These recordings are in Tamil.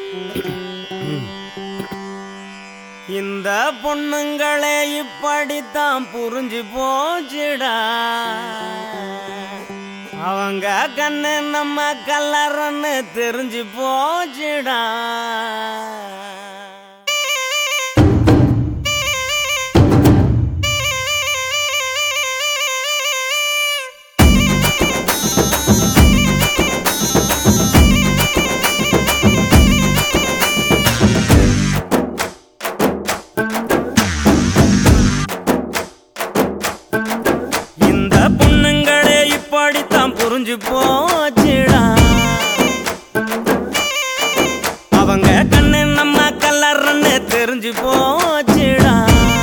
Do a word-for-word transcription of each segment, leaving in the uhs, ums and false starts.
இந்த பொண்ணுங்களே இப்படித்தான் புரிஞ்சு போச்சுடா. அவங்க கண்ணு நம்ம கல்லறன்னு தெரிஞ்சு போச்சுடா. புரிஞ்சு போச்சுடா. அவங்க கண்ணு நம்ம கல்லறன்னு தெரிஞ்சு போச்சுடா.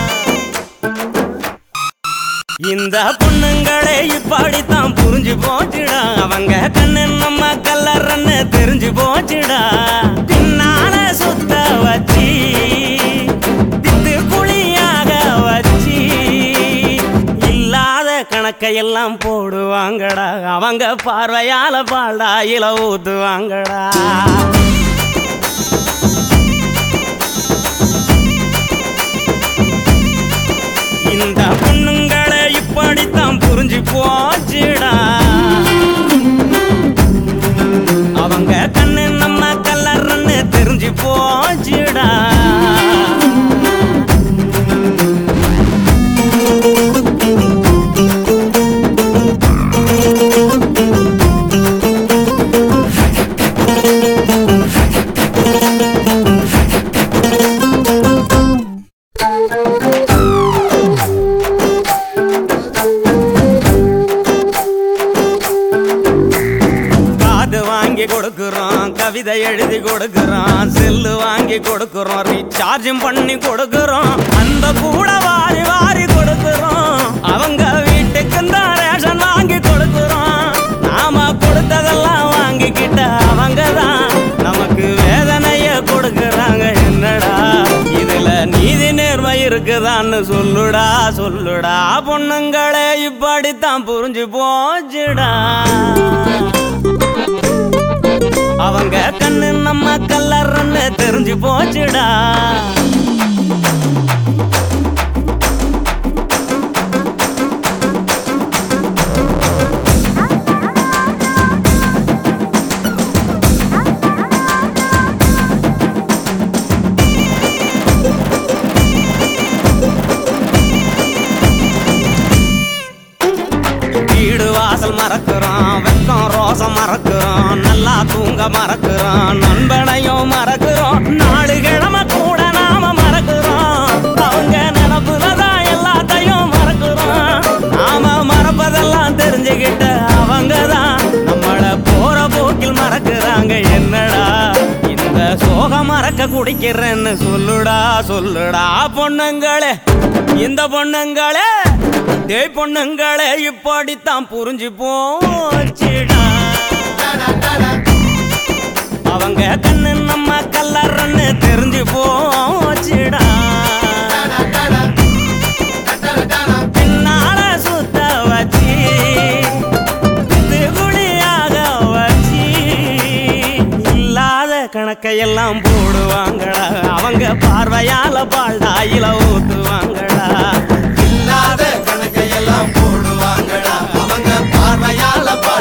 இந்த பொண்ணுங்களே இப்படித்தான் புரிஞ்சு போச்சுடா. அவங்க கண்ணு நம்ம கல்லறன்னு தெரிஞ்சு போச்சுடா. பின்னால சுத்த வச்சி திட்டு குழியாக வச்சி இல்லாத கணக்கையெல்லாம் போடுவாங்கடா. அவங்க பார்வையால பால்டா இல ஊத்துவாங்கடா. இந்த பொண்ணுங்களை இப்படித்தான் புரிஞ்சு போச்சுடா. அவங்க கண்ணு நம்ம கல்லறன்னு தெரிஞ்சு போச்சுடா. கொடுக்கிறோம், கவிதை எழுதி கொடுக்கிறோம், செல்லு வாங்கி கொடுக்கிறோம், ரீசார்ஜும் பண்ணி கொடுக்கிறோம், அந்த கூட வாரி வாரி கொடுக்கிறோம். அவங்க வீட்டுக்கு தான் ரேஷன் வாங்கி கொடுக்கிறோம். நாம கொடுத்ததெல்லாம் வாங்கிக்கிட்ட அவங்க தான் நமக்கு வேதனைய கொடுக்கறாங்க. என்னடா இதுல நீதி நேர்மை இருக்குதான்னு சொல்லுடா சொல்லுடா. பொண்ணுங்களே இப்படித்தான் புரிஞ்சு போச்சுடா. அவங்க கண்ணு நம்ம கல்லறன்னு தெரிஞ்சு போச்சுடா. வீடு வாசல் மறக்கிறோம், வெக்கம் ரோசம் மறக்கிறோம், நல்லா தூங்க மறக்கிறோம், நண்பனையும் மறக்கிறோம், நாலு கிழமை கூட நாம மறக்கிறோம். அவங்க நினப்புலதான் எல்லாத்தையும் மறக்கிறோம். நாம மறப்பதெல்லாம் தெரிஞ்சுக்கிட்ட அவங்க தான் நம்மள போற போக்கில் மறக்கிறாங்க. என்னடா இந்த சோகம் மறக்க குடிக்கிறேன்னு சொல்லுடா சொல்லுடா. பொண்ணுங்களே இந்த பொண்ணுங்களே டே பொண்ணுங்களே இப்படித்தான் புரிஞ்சு போச்சுடா. அவங்க கண்ணு நம்ம கல்லறன்னு தெரிஞ்சு போச்சுடா. பின்னால சுத்த வச்சி இது குழியாக வச்சி இல்லாத கணக்கையெல்லாம் போடுவாங்கடா. அவங்க பார்வையால பால்டா இல ஊத்துவாங்கடா. இல்லாத கணக்கையெல்லாம் போடுவாங்கடா. அவங்க பார்வையால